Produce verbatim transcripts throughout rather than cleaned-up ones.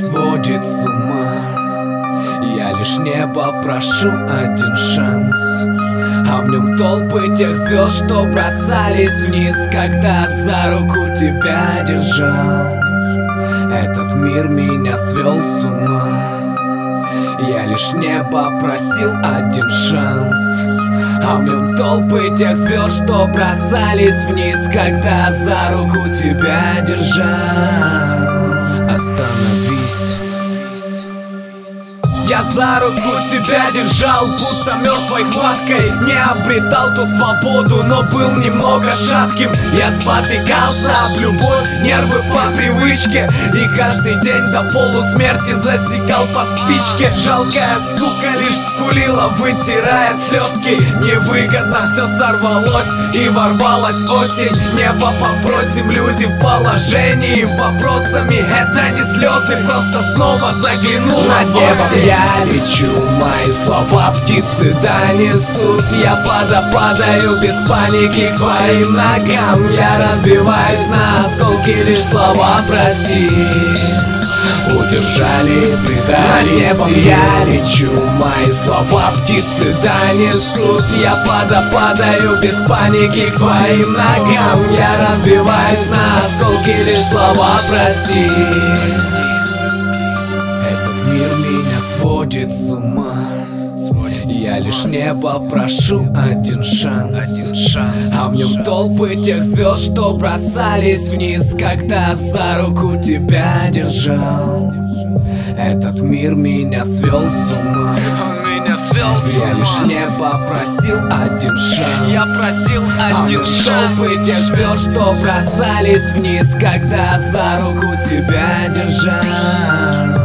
сводит с ума. Я лишь небо прошу один шанс, а в нем толпы тех звезд, что бросались вниз, когда за руку тебя держал. Этот мир меня свел с ума. Я лишь небо просил один шанс, а в нем толпы тех звезд, что бросались вниз, когда за руку тебя держал. Остановись. Я за руку тебя держал, будто мертвой хваткой. Не обретал ту свободу, но был немного шатким. Я спотыкался об любовь, нервы по привычке, и каждый день до полусмерти засекал по спичке. Жалкая сука лишь скулила, вытирая слезки. Невыгодно все сорвалось, и ворвалась осень. Небо попросим, люди в положении вопросами. Это не слезы, просто снова заглянул на небо. Я лечу, мои слова птицы донесут. Я падаю без паники к твоим ногам. Я разбиваюсь на осколки, лишь слова прости удержали, придали над небом сил. Я лечу, мои слова птицы донесут. Я падаю без паники к твоим ногам. Я разбиваюсь на осколки, лишь слова прости. Этот мир меня сводит с ума. Я лишь небо прошу один шанс, а в нем толпы тех звезд, что бросались вниз, когда за руку тебя держал. Этот мир меня свел с ума. Я лишь небо просил один шанс, Я просил один а шанс. толпы тех звезд, что бросались вниз, когда за руку тебя держал.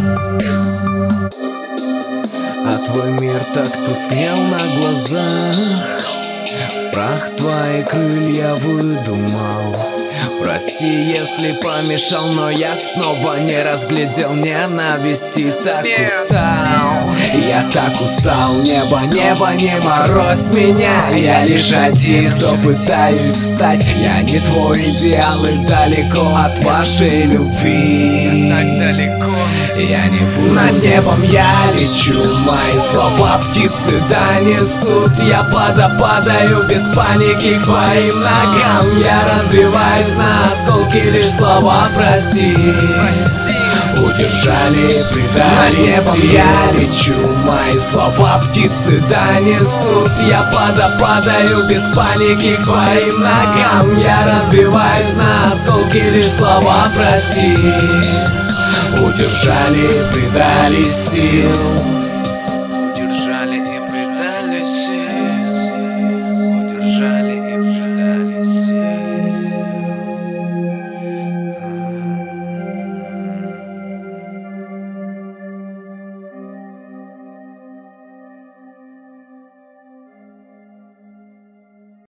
А твой мир так тускнел на глазах, в прах твои крылья выдумал. Прости, если помешал, но я снова не разглядел ненависти. Так устал, я так устал. Небо, небо, не морозь меня. Я лишь один, кто пытаюсь встать. Я не твой идеал и далеко от вашей любви. Так далеко. Я не буду. Над небом я лечу, мои слова птицы донесут. Я падаю без паники к твоим ногам. Я разбиваюсь на осколки, лишь слова прости удержали, придали. Над небом я лечу, мои слова птицы донесут. Я падаю без паники к твоим ногам. Я разбиваюсь на осколки, лишь слова прости удержали, придали сил.